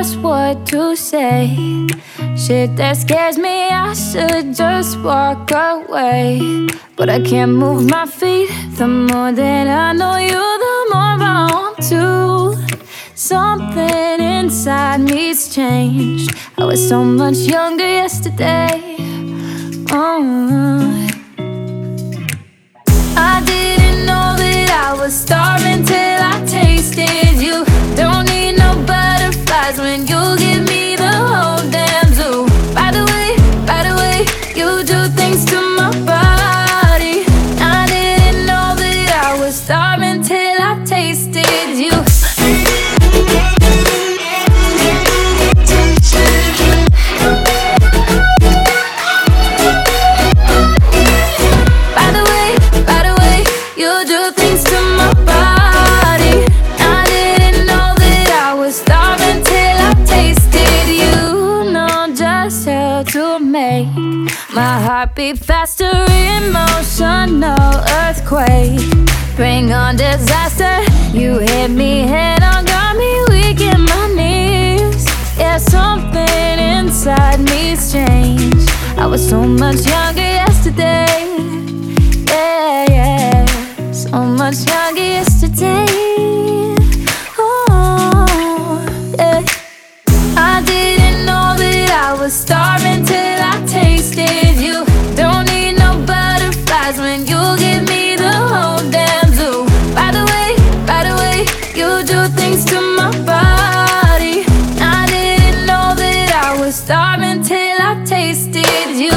just what to say. Shit that scares me, I should just walk away. But I can't move my feet. The more that I know you, the more I want to. Something inside me's changed. I was so much younger yesterday. I didn't know that I was starving till I tasted you. Don't need no butterflies when you give me the whole damn zoo. By the way, you do things to my body. I didn't know that I was starving till I tasted you. My heart beat faster, emotional earthquake. Bring on disaster. You hit me head on, got me weak in my knees. Yeah, something inside me's changed. I was so much younger yesterday. Yeah, so much younger yesterday. Oh, yeah. I didn't know that I was starving till I tasted you. Don't need no butterflies when you give me the whole damn zoo. By the way, you do things to my body. I didn't know that I was starving till I tasted you.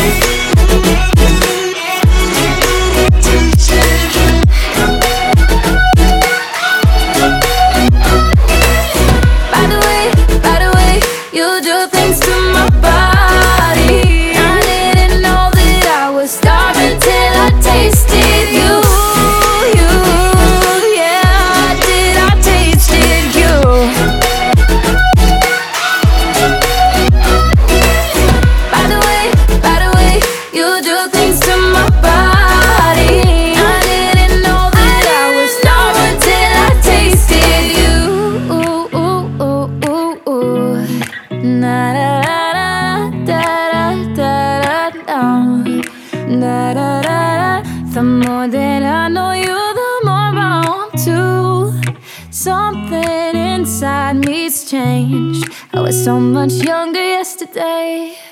The more that I know you, the more I want to. Something inside me's changed. I was so much younger yesterday.